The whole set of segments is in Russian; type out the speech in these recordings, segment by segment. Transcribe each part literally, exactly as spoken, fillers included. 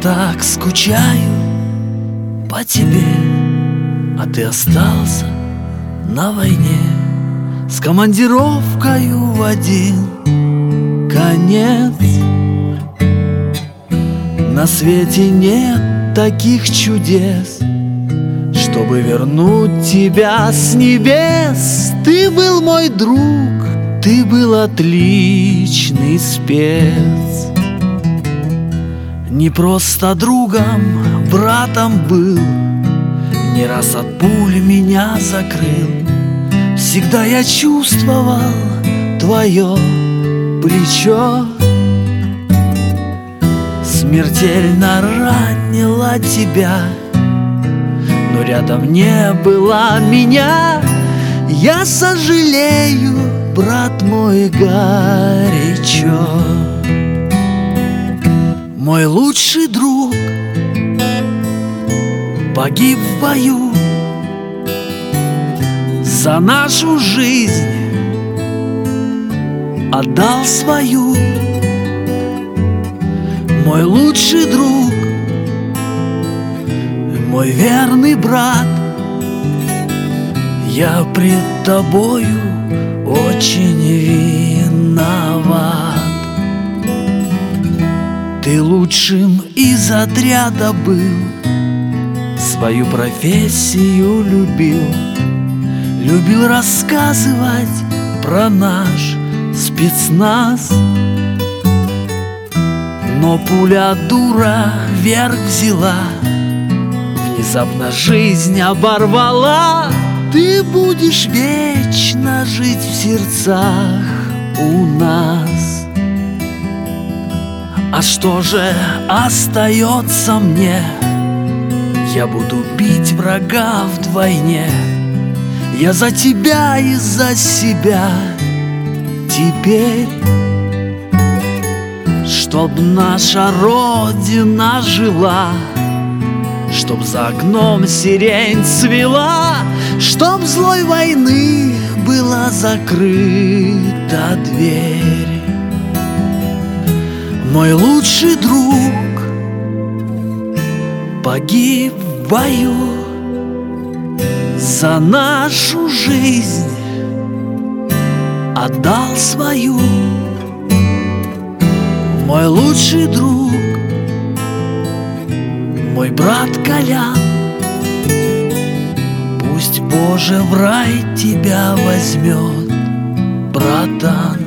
так скучаю по тебе, а ты остался на войне с командировкою в один конец. На свете нет таких чудес, чтобы вернуть тебя с небес. Ты был мой друг, ты был отличный спец. Не просто другом, братом был, не раз от пуль меня закрыл. Всегда я чувствовал твое плечо. Смертельно ранила тебя, но рядом не было меня. Я сожалею, брат мой, горячо. Мой лучший друг погиб в бою за нашу жизнь, отдал свою. Мой лучший друг, мой верный брат, я пред тобою очень виноват. Ты лучшим из отряда был, свою профессию любил, любил рассказывать про наш спецназ. Но пуля дура вверх взяла, внезапно жизнь оборвала. Ты будешь вечно жить в сердцах у нас. А что же остается мне? Я буду бить врага вдвойне. Я за тебя и за себя теперь. Чтоб наша Родина жила, чтоб за окном сирень цвела, чтоб злой войны была закрыта дверь. Мой лучший друг погиб в бою за нашу жизнь, отдал свою. Мой лучший друг, мой брат Колян, пусть Боже в рай тебя возьмет, братан.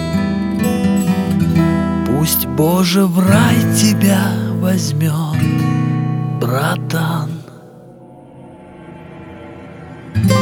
Пусть Боже в рай тебя возьмет, братан.